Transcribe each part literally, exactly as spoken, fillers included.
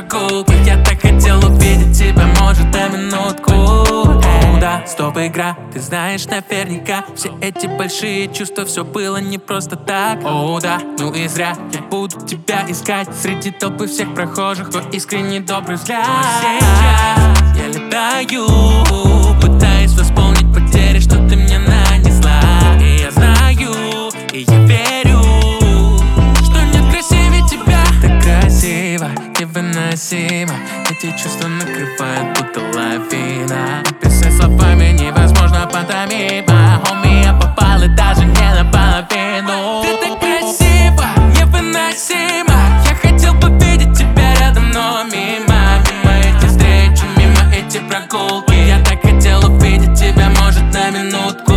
прогулки. Я так хотел увидеть тебя, может, на минутку. О, да, стоп, игра, ты знаешь наверняка, все эти большие чувства, все было не просто так. О, да, ну и зря я буду тебя искать среди толпы всех прохожих, твой искренний добрый взгляд. Сейчас я летаю, пытаясь восполнить потери, что ты мне нанесла. И я знаю, и я верю, что нет красивее тебя. Так красиво, невыносимо, эти чувства накрывают, будто лавина. Описать словами невозможно пантомима. Homie, я попал и даже не наполовину. Ты так красиво, невыносимо, я хотел бы видеть тебя рядом, но мимо. Мимо эти встречи, мимо эти прогулки. Я так хотел увидеть тебя, может, на минутку.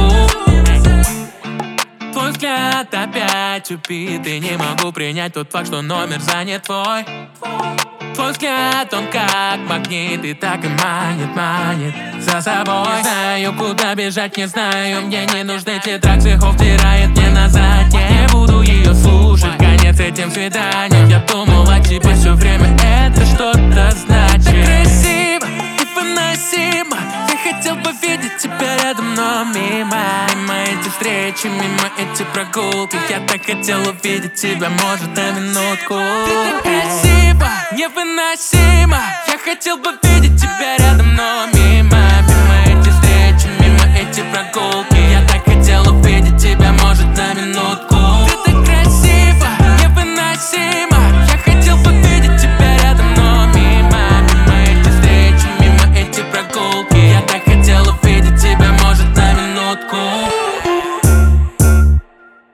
Твой взгляд опять убитый, не могу принять тот факт, что номер занят твой. Твой взгляд, он как магнит, и так и манит, манит за собой. Не знаю, куда бежать, не знаю, мне не нужны тетрадь психов, тирает мне назад. Не буду ее слушать, конец этим свиданиям. Я думал о тебе все время, это что-то значит. Так красиво, невыносимо, я хотел бы видеть тебя рядом, но мимо. Мимо эти встречи, мимо эти прогулки. Я так хотел увидеть тебя, может, на минутку. Ты так красиво, невыносимо, я хотел бы видеть тебя рядом, но мимо.